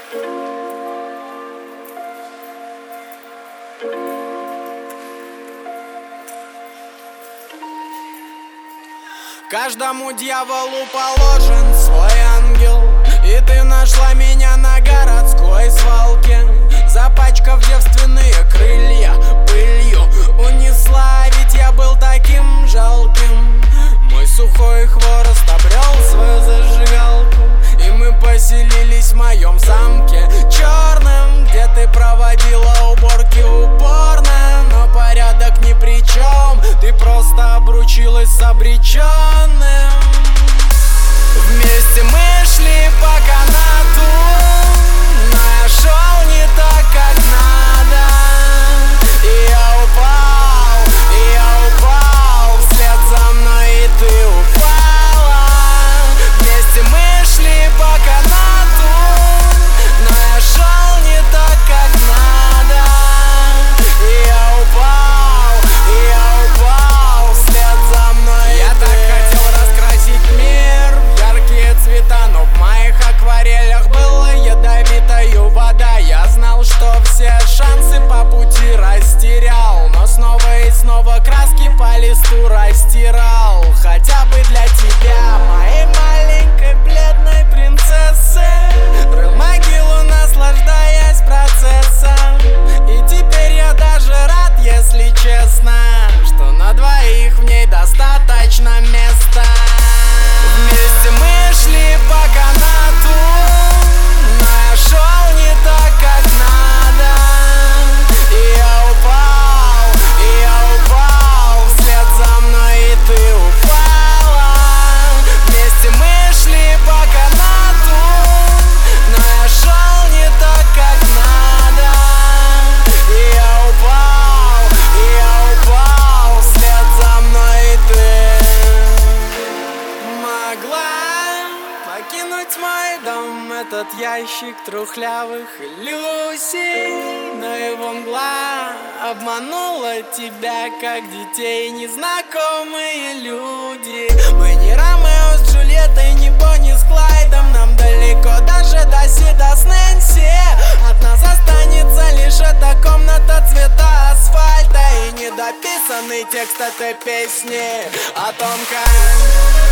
Каждому дьяволу положен свой ангел, и ты нашла меня на городской свалке, запачкав девственные крылья пылью. Унесла, ведь я был таким жалким. Мой сухой хворост обрел свою зажигалку, и мы поселились в моем замке черным, где ты проводила уборки упорно. Но порядок ни при чем, ты просто обручилась с обреченным. Вместе мы шли по канату, но я шел не так, как надо. И я упал вслед за мной, и ты упала. Вместе мы шли по канату, но я шел не так, как надо. И я упал вслед за мной. Я так хотел раскрасить мир в яркие цвета, но в моих акварелях была ядовитая вода. Я знал, что все шансы по пути растерял, но снова и снова краски по листу растирал. Хотя бы для тебя, моей маленькой бледной принцессы, рыл могилу, наслаждаясь процессом. И теперь я даже рад, если честно, что на двоих в ней достаточно места. Вместе мы шли по канату, но я шел не так, как надо. И я упал вслед за мной, и ты упала. Вместе мы шли по канату, но я шел не так, как надо. И я упал вслед за мной, и ты могла покинуть мой дом, этот ящик трухлявых иллюзий, но его мгла обманула тебя, как детей незнакомые люди. Мы не Ромео с Джульеттой, не Бонни с Клайдом, нам далеко даже до Сида с Нэнси. От нас останется лишь эта комната цвета асфальта и недописанный текст этой песни о том, как